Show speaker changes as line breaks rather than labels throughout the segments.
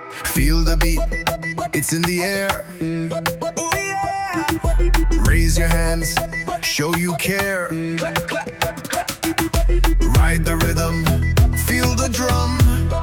Feel the beat, it's in the air. Raise your hands, show you care. Ride the rhythm, feel the drum.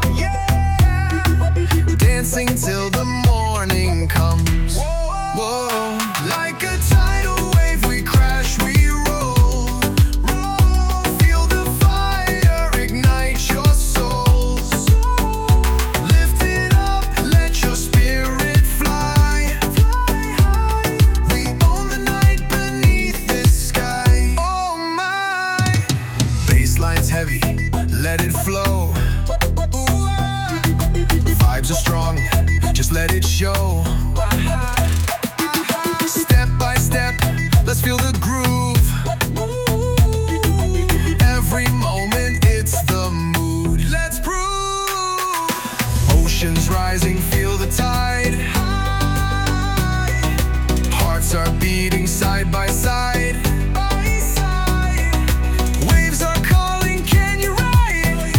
Dancing till the morning comes. Whoa. Like a tidal wave, we crash, we roll. Feel the fire ignite your soul. Lift it up, let your spirit fly. We own the night beneath this sky. Oh my. Bassline's heavy, let it flow. Vibes are strong, just let it show. Step by step, let's feel the groove. Every moment, it's the mood. Let's prove. Oceans rising, feel the tide. Hearts are beating side by side. Waves are calling, can you ride?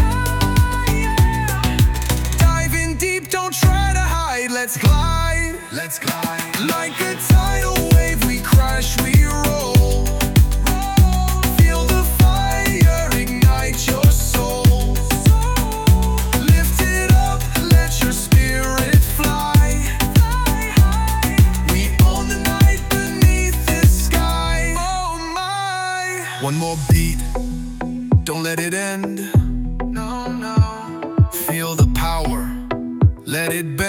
Dive in deep, don't try to hide. Let's glide, let's glide. Like a tidal wave, we crash, we roll. Feel the fire ignite your soul. Lift it up, let your spirit fly. We own the night beneath this sky. Oh my. One more beat, don't let it end. No, no. Feel the power, let it bend.